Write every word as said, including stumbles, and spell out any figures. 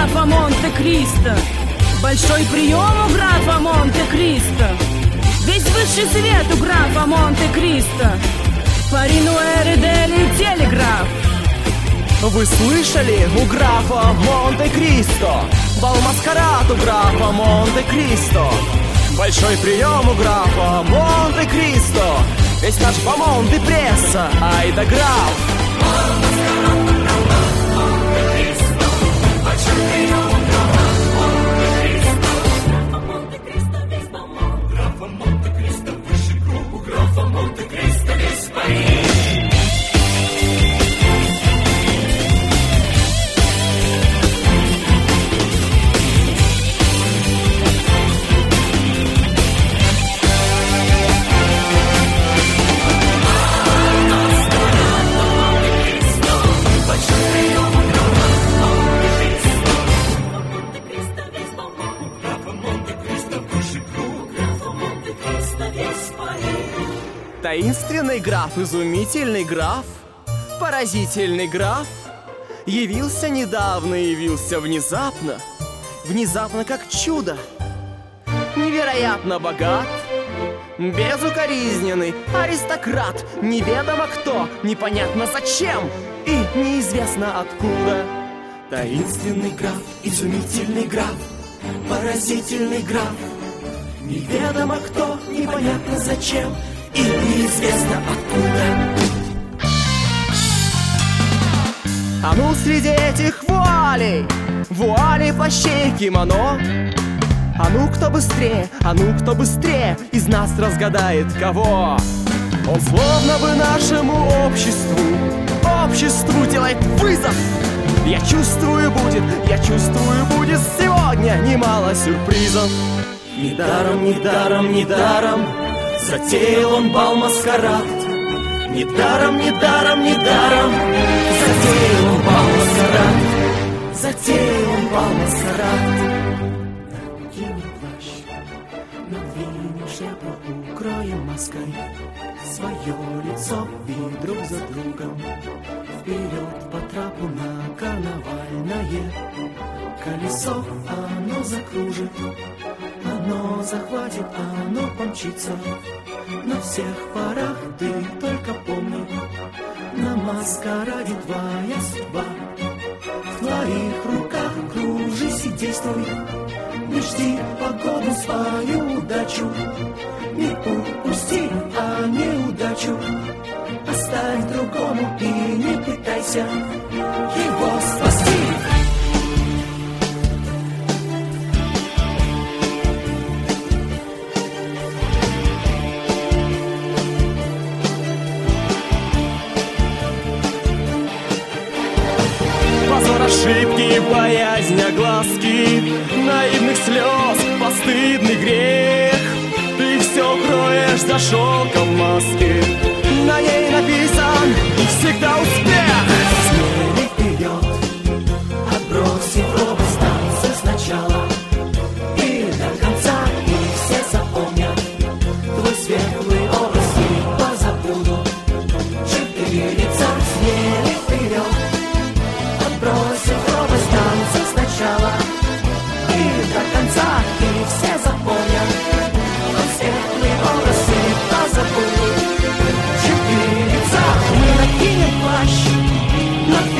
графа Монте-Кристо. Большой прием у графа Монте-Кристо. Весь высший свет у графа Монте-Кристо. Паринуэр и Дели телеграф. Вы слышали? У графа Монте-Кристо. Бал-маскарад у графа Монте-Кристо. Большой прием у графа Монте-Кристо. Весь наш бомонд и пресса, ай да граф. Бал-маскарад у графа Монте-Кристо. Большой прием у графа Монте-Кристо. Графа Монте-Кристо весь бомонд. Графа Монте-Кристо выше круг. У графа Монте-Кристо весь Париж. Таинственный граф, изумительный граф, поразительный граф. Явился недавно, явился внезапно, внезапно как чудо. Невероятно богат, безукоризненный аристократ. Неведомо кто, непонятно зачем и неизвестно откуда. Таинственный граф, изумительный граф, поразительный граф. Неведомо кто, непонятно зачем и неизвестно откуда. А ну среди этих вуалей, вуалей, плащей, кимоно. А ну кто быстрее, а ну кто быстрее из нас разгадает кого. Он словно бы нашему обществу, обществу делает вызов. Я чувствую будет, я чувствую будет сегодня немало сюрпризов. Недаром, недаром, недаром затеял он бал-маскарад. Недаром, недаром, недаром затеял он бал-маскарад. Затеял он бал-маскарад. Наденем плащ, надвинем шляпу, укроем маской свое лицо и друг за другом вперед по трапу на карнавальное колесо. Оно закружит, оно захватит, оно помчится на всех парах. Ты только помни, на маскараде твоя судьба. В твоих руках кружись и действуй. Не жди погоду, свою удачу. Не упусти, а неудачу оставь другому и не пытайся его спасти. Ошибки, боязнь, огласки, наивных слез, постыдный грех. Ты все кроешь за шелком маски. На ней написан всегда успех. Смелей вперед, отбросив робость, танцы сначала и до конца. И все запомнят твой светлый образ и позабудут черты лица. Смелей вперед, бросив робость, танцы сначала и до конца. И все запомнят твой светлый образ и позабудут черты лица. Мы накинем плащ, накинем